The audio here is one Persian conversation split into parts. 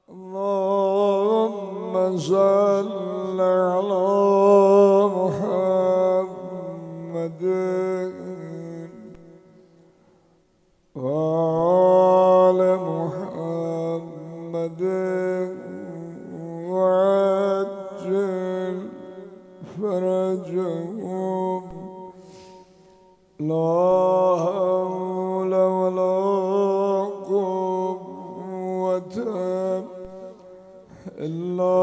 اللهم صل على محمد وآل محمد وعجل فرجهم. لا حول ولا قوة إلا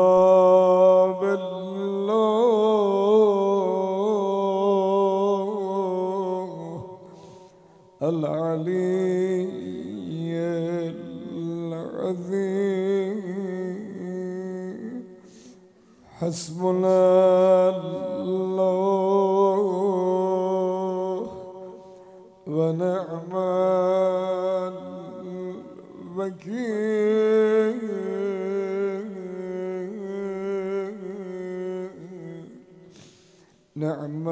بالله العلي العظيم. حسبنا الله ونعم الوكيل. نعم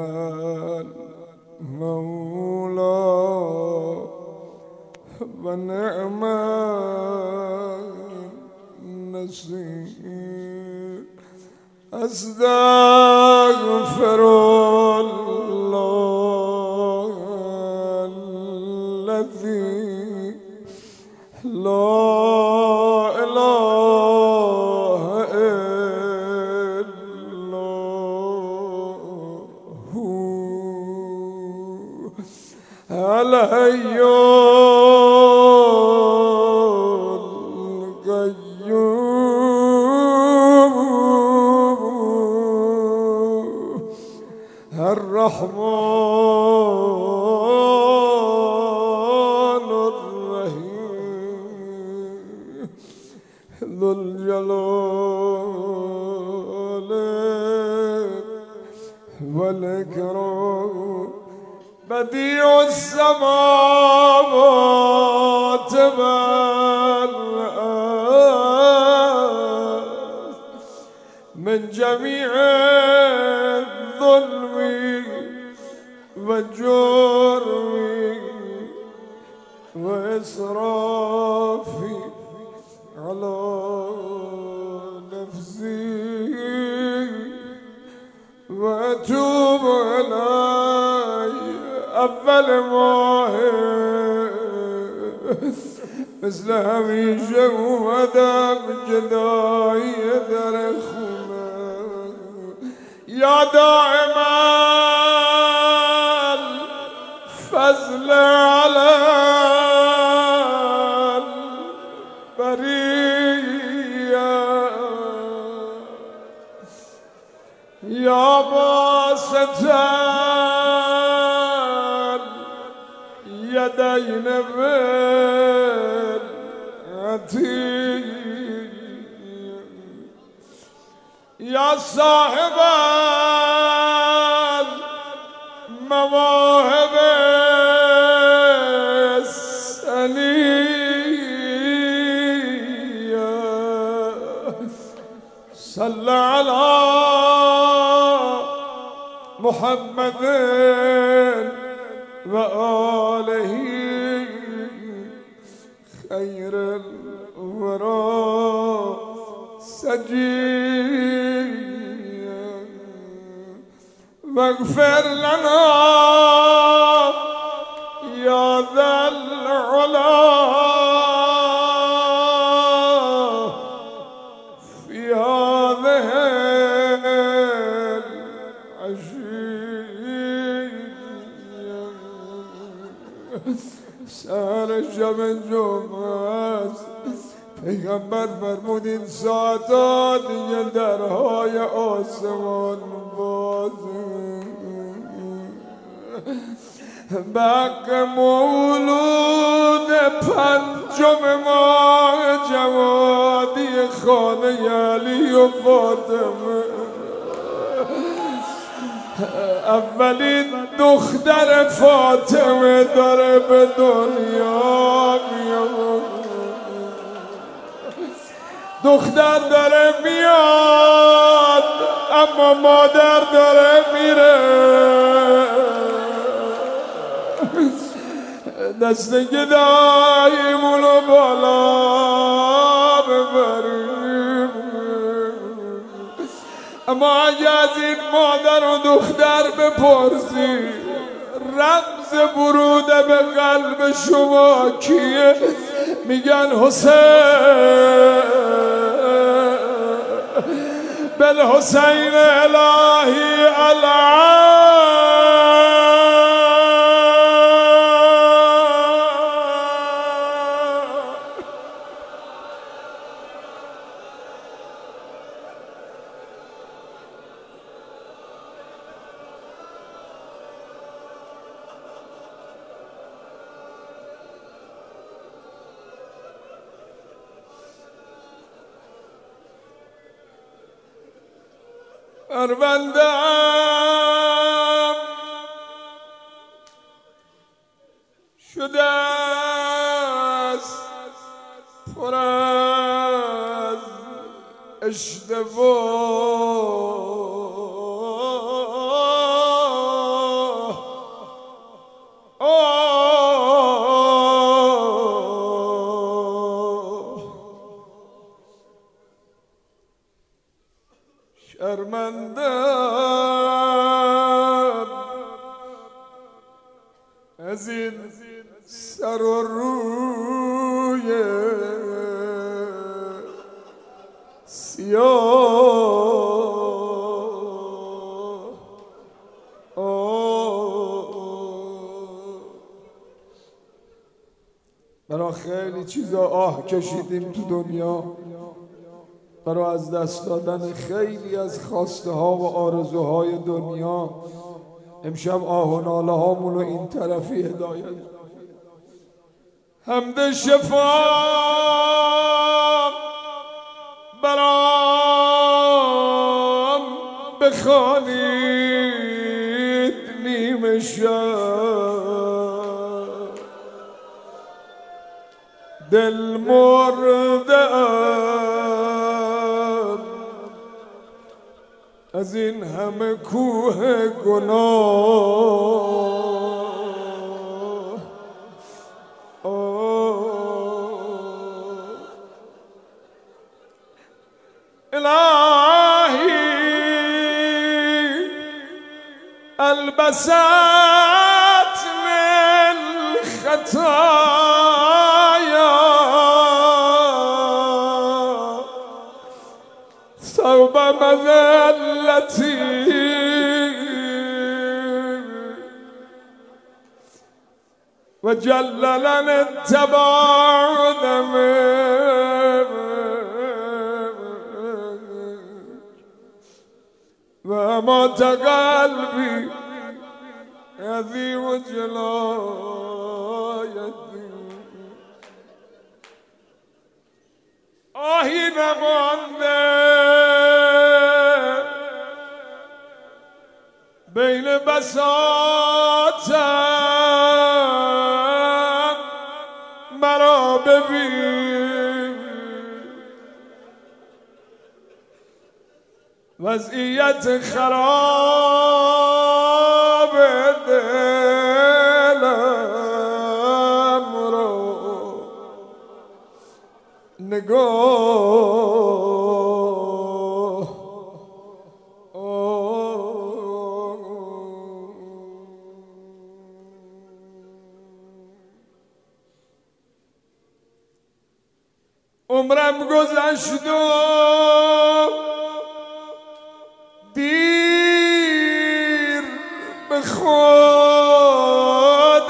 المولى ونعم النصير. أستغفر الله الذي لا إله إلا هو الحي القيوم الرحمن الرحيم ذو الجلال والإكرام. بديع السماوات والأرض من جميع الظلم والجرم وإسرافي على نفسي وأتوب إلي أول ماهر مثل همیشه اومدم جدایی در خونه. یا دائم الفضل علی البریه یا باسط اليدين بالعتيق يا صاحب المواهب السنية. صل على محمد وآله خير الورى سجيا. واغفر لنا يا ذا العلا في هذه سهر شب جمعه پیغمبر فرمودین ساعتا دیگه درهای آسمان بازه. به حق مولود پنجم ماه جوادی خانه علی و فاطمه اولین دختر فاطمه داره به دنیا میاد. دختر داره میاد اما مادر داره میره. دست گداییمونو بالا ببریم. اما اگه از این مادر و دختر بپرسی رمز ورود به قلب شما کیه؟ میگن حسین. بالحسین الهی العام. پرونده‌ام شده است پر از اشتباه. شرمنده‌ام از این سر و روی سیاه. برای خیلی چیزا آه کشیدیم تو دنیا، برای از دست دادن خیلی از خواسته ها و آرزوهای دنیا. امشب آه و ناله هامون رو این طرفی هدایت. حمد شفا برام بخوانید نیمه شب. دل مرده‌ام از این همه کوه گناه. الهی البست من خطایا ثوب مذلتی و جللن التباعد و امات قلبی عظیم جلایتی. آهی نمانده بین بساطم مرا ببین. وضعیت خراب دلم رو نگاه. عمرم گذشت و دیر به خود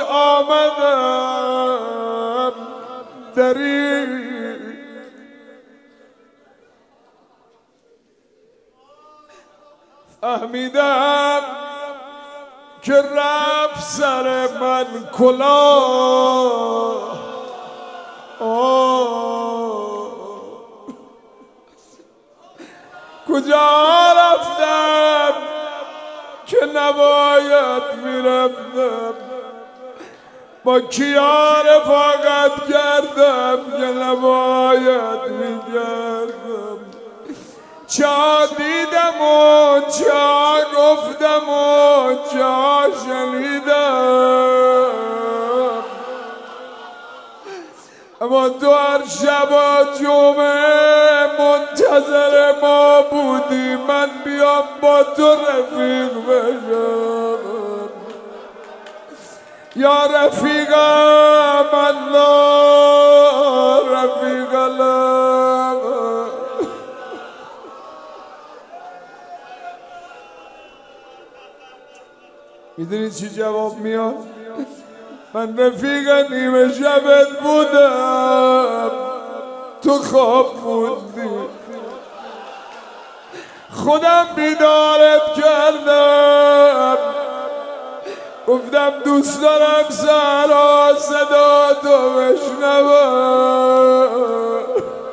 آمدم دری. فهمیدم که رفت سر من کلاه. کجا رفتم که نباید میرفتم؟ با کیا رفاقت کردم که نباید میکردم؟ چا دیدم و چا گفتم و چا شنیدم، اما تو هر شب و جمعه منتظر ما بودی من بیام با تو رفیق بشم یا رفیقم الله رفیق الله. میدونی چی جواب میاد؟ من رفیق نیمه شبت بودم تو خواب موندی خودم بیدارت کردم گفتم دوست دارم سهرا صدا تو بشنوم.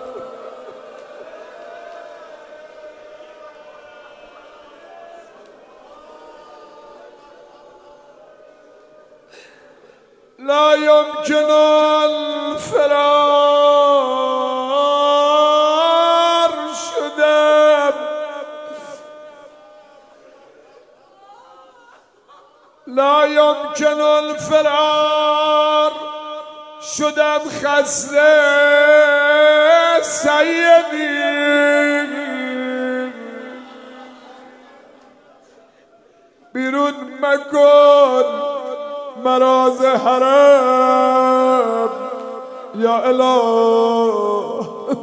لا يمكن الفرار شدم لا يمكن الفرار شدم خسته سیدی بیرون مکن مراز حرم یا اله.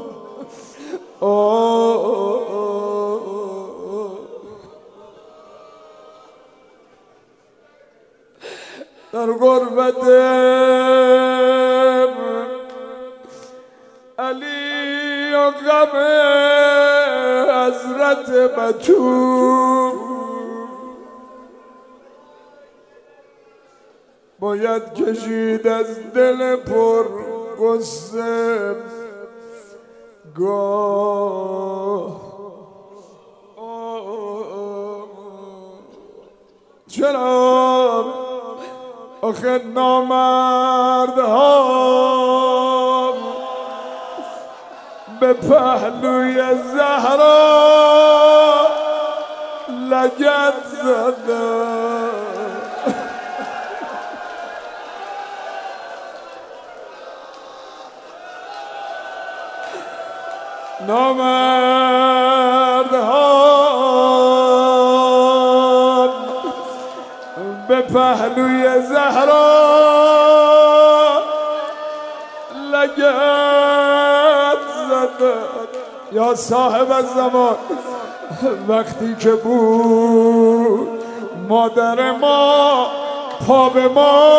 در غربت علی و غم حضرت بتول باید کشید از دل پر غصه گاه. چرا آخه نامردها به پهلوی زهرا لگد زدن نامردها به پهلوی زهرا لگد زدن. یا صاحب الزمان وقتی که بود مادر ما پا به ما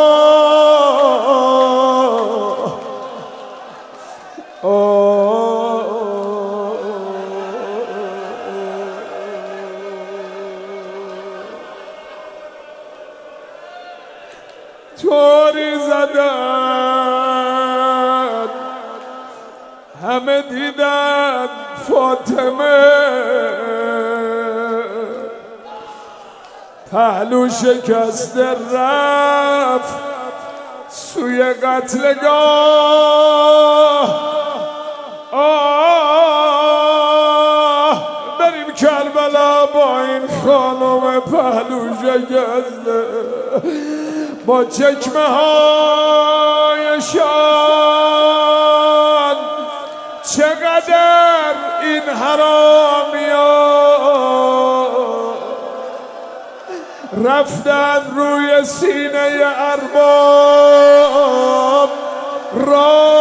طوری زدن همه دیدن فاطمه پهلو شکسته رفت سوی قتلگاه. بریم کربلا با این خانم پهلو شکسته با چکمه هایشان چقدر این حرامیان رفتن روی سینه ارباب را.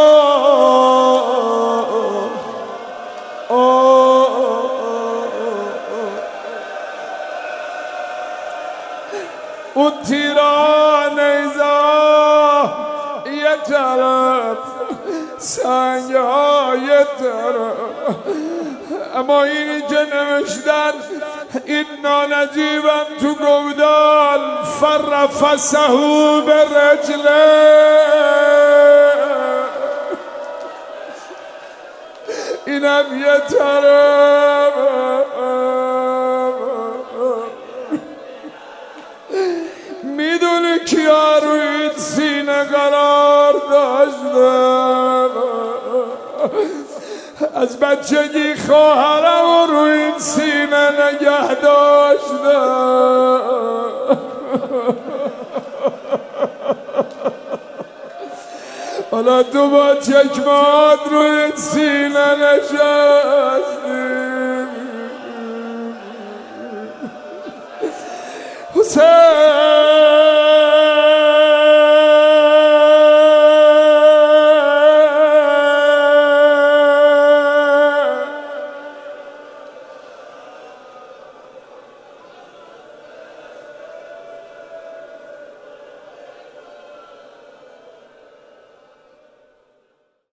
اون تیران ایزا یه طرف سنگ ها یه طرف اما اینی که نوشتن این نانجیبم تو گودال فرفسهو به رجله اینم یه طرف میدونی کیا روی این سینه قرار داشتن از بچگی خواهرم و روی این سینه نگه داشتن. حالا تو با چکمات روی این سینه نشد